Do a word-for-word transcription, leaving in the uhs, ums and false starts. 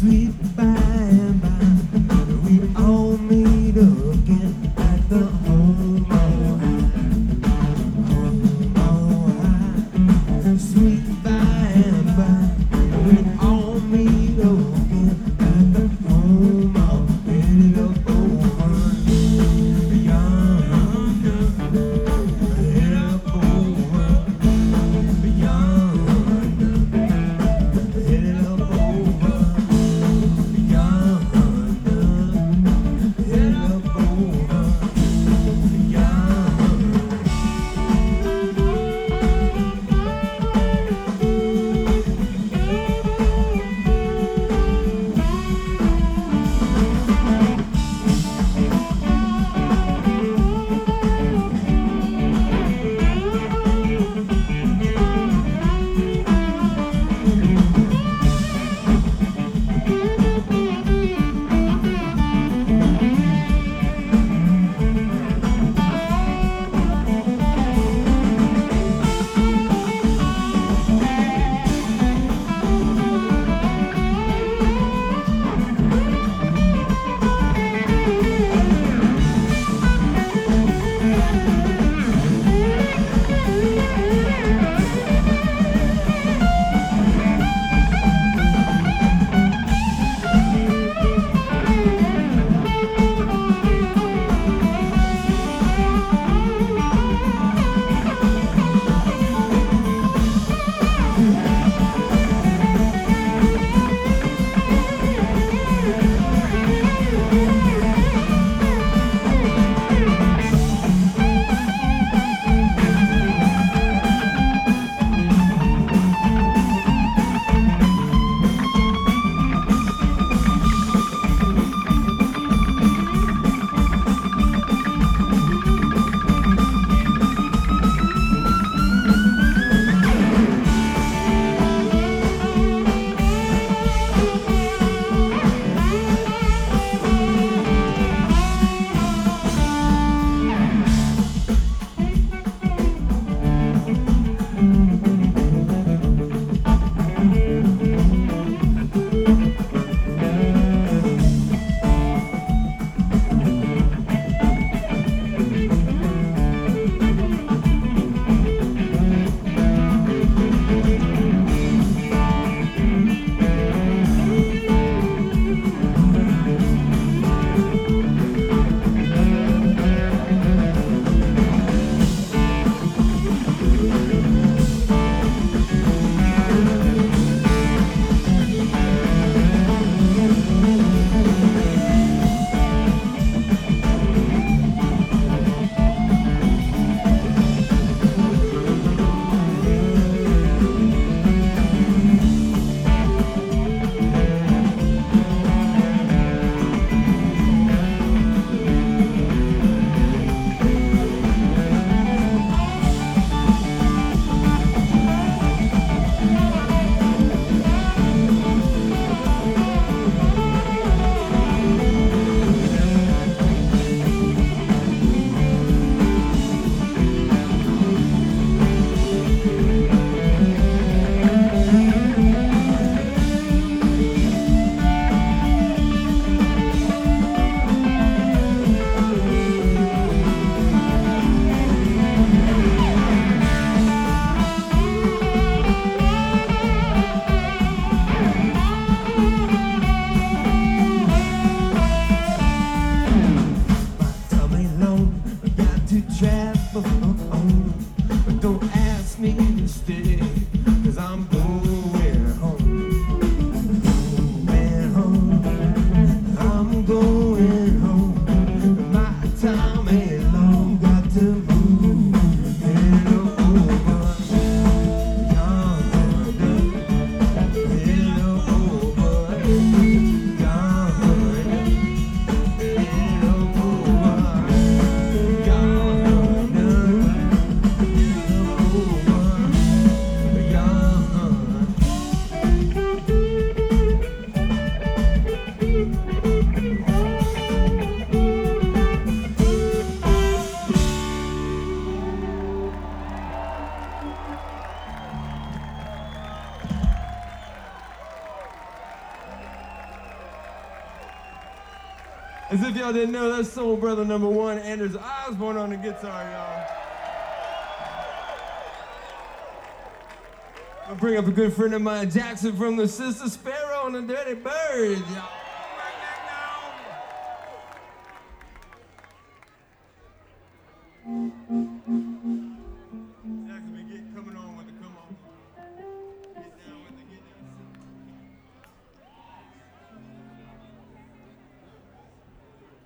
sweet by and by. We all meet again at the home on high, home on high. Sweet by and by, we all meet again at the home on headed up over yonder, headed up over yonder, headed up over yonder, headed up over yonder. As if y'all didn't know, that's Soul Brother number one, Anders Osborne on the guitar, y'all. I'll bring up a good friend of mine, Jackson from the Sister Sparrow on the Dirty Birds, y'all.